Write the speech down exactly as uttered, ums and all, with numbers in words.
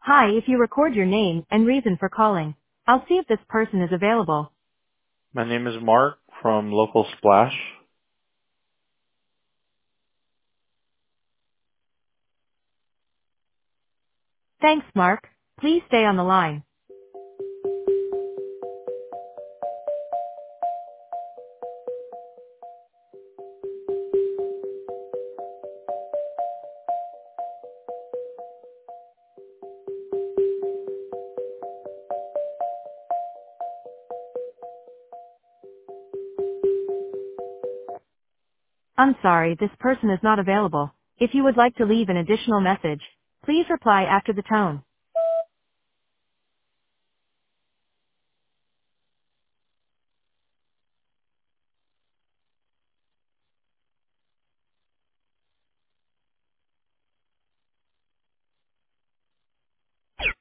Hi, if you record your name and reason for calling, I'll see if this person is available. My name is Mark from Local Splash. Thanks, Mark. Please stay on the line. I'm sorry, this person is not available. If you would like to leave an additional message, please reply after the tone.